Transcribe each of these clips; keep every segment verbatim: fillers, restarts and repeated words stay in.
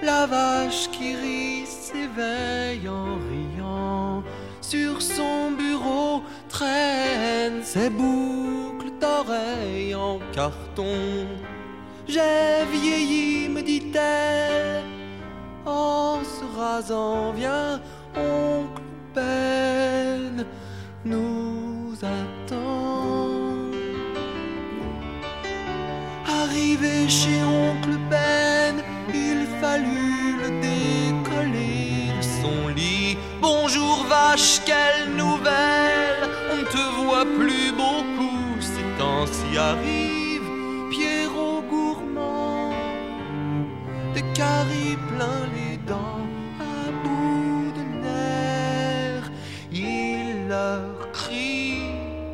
La vache qui rit s'éveille en riant. Sur son bureau traînent ses boucles d'oreilles en carton. J'ai vieilli, me dit-elle, en se rasant. Viens, oncle Ben nous attend. Arrivé chez oncle Ben, il fallut le décoller de son lit. Bonjour vache, quelle nouvelle! On ne te voit plus beaucoup, ces temps-ci arrivent. Pierrot gourmand, de caries plein les dents, à bout de nerfs, il leur crie.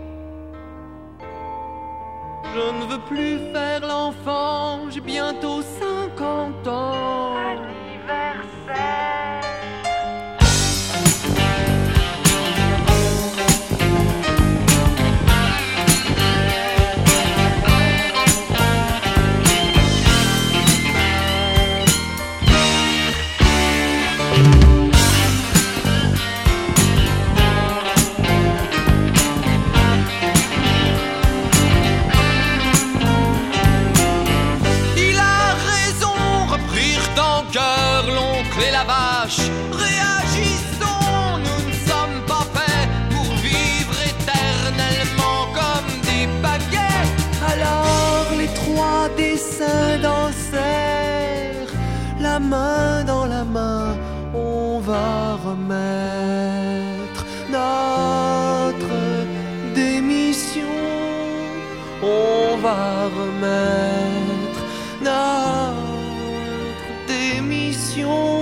Je ne veux plus faire l'enfant, j'ai bientôt cinquante ans. Anniversaire. Réagissons, nous ne sommes pas faits pour vivre éternellement comme des baguettes. Alors les trois dessins dansèrent, la main dans la main, on va remettre notre démission. On va remettre notre démission.